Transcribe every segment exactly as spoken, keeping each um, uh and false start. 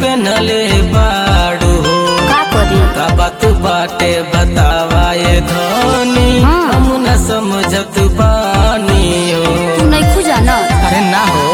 पहनले बाड़ू हो का करी का बात बाटे बतावा ये धनी हाँ। हम न समझत बानी हो। तू नहीं खुजा ना अरे ना हो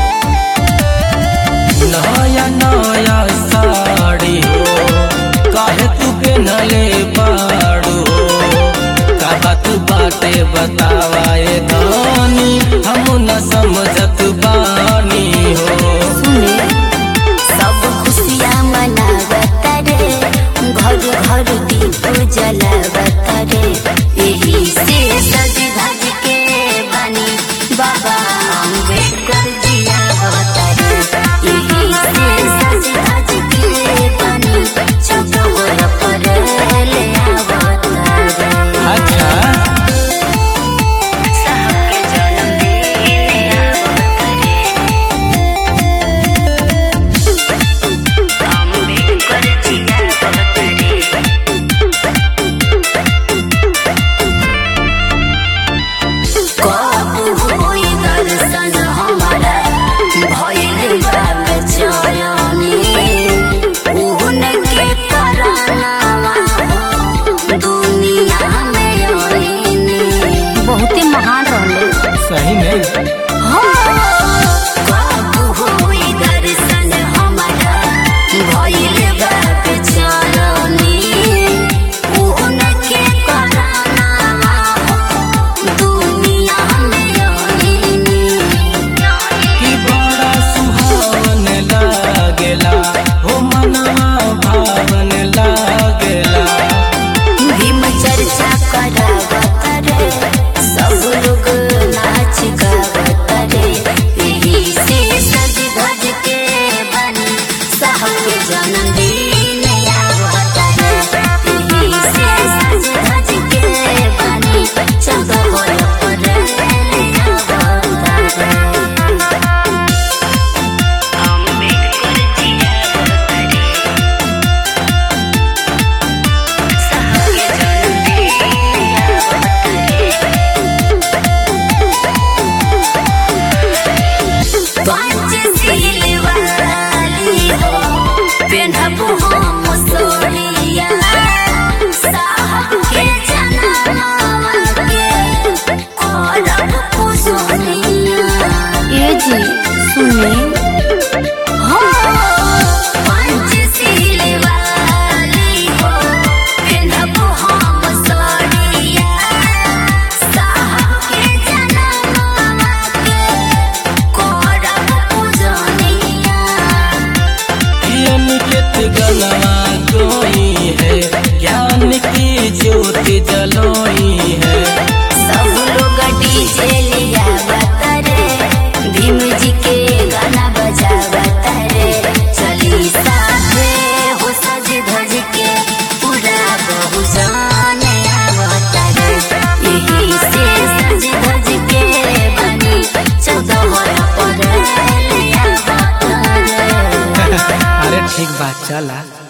नया नया साड़ी हो काहे तू पहनले बाड़ू हो का बात बाटे बतावा ये धनी हम न समझत बानी हो। सुने सब खुशियाँ मनावत रे घर घर दीप जलावत रे यही से सज धज के बनी बाबा अम्बेडकर जिया अवतारे यही से सज धज के बनी चौकोर पर ले अवतारे। अच्छा सबके जन्मदिन अवतारे अम्बेडकर जिया अवतारे। कब होई दर्शन हमारा भइल बा बेचैनी उनके करनावा दुनिया में आईनी बहुते महान रहले सही में कब होई दर्शन हमारा भइल बा बेचैनी उनके करनावा दुनिया में आईनी। कि बड़ा सुहावन लागेला हो मनवा भावन लागेला। भीम चर्चा करावत रे सब लोग नाच गावत रे यही से सज धज के बनी साहब के जन्मदिन आवत रे यही से सज धज के बनी चौकोर पर ले आवत रे। अम्बेडकर जिया अवतारे साहब के जन्मदिन अवतारे। पंचशील वाली हो पेन्हबो हम सोनिया साहब के जन्मवा के करब पूजनिया। ए जी सुने पंचशील वाली हो पेन्हबो हम सोनिया साहब के जन्मवा के करब पूजनिया। अनिकेत गलवा कोई है ज्ञान की ज्योति जलोई है। सब लोग डीजे लिया बतारे भीम जी के गाना बजावत रे चली साथे हो सज धज के पूरा बहुजन आवत रे यही से सज धज के बनी चौकोर पर ले आवत रे। अरे ठीक बात चला।